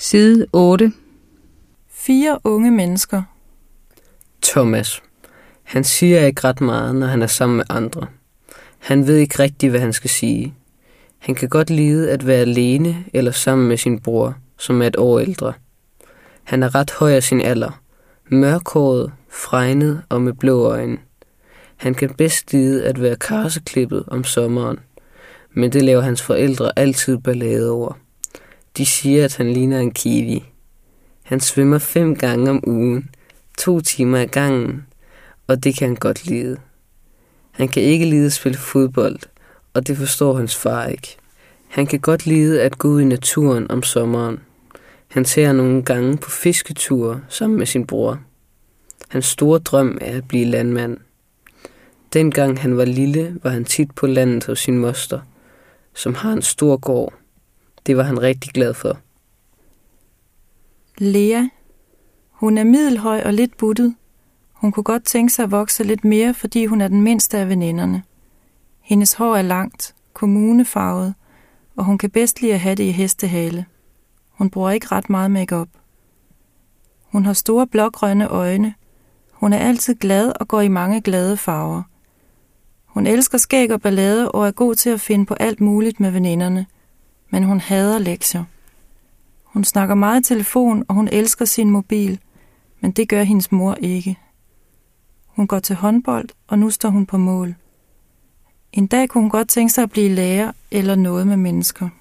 Side 8. 4 unge mennesker. Thomas. Han siger ikke ret meget, når han er sammen med andre. Han ved ikke rigtigt, hvad han skal sige. Han kan godt lide at være alene eller sammen med sin bror, som er et år ældre. Han er ret høj af sin alder. Mørkhåret, fregnet og med blå øjne. Han kan bedst lide at være karseklippet om sommeren, men det laver hans forældre altid ballade over. De siger, at han ligner en kiwi. Han svømmer 5 gange om ugen, 2 timer ad gangen, og det kan han godt lide. Han kan ikke lide at spille fodbold, og det forstår hans far ikke. Han kan godt lide at gå ud i naturen om sommeren. Han tager nogle gange på fisketure sammen med sin bror. Hans store drøm er at blive landmand. Dengang han var lille, var han tit på landet hos sin moster, som har en stor gård. Det var han rigtig glad for. Lea. Hun er middelhøj og lidt buttet. Hun kunne godt tænke sig at vokse lidt mere, fordi hun er den mindste af veninderne. Hendes hår er langt, kommunefarvet, og hun kan bedst lide at have det i hestehale. Hun bruger ikke ret meget makeup. Hun har store blågrønne øjne. Hun er altid glad og går i mange glade farver. Hun elsker skæg og ballade og er god til at finde på alt muligt med veninderne. Men hun hader lektier. Hun snakker meget i telefon, og hun elsker sin mobil, men det gør hendes mor ikke. Hun går til håndbold, og nu står hun på mål. En dag kunne hun godt tænke sig at blive lærer eller noget med mennesker.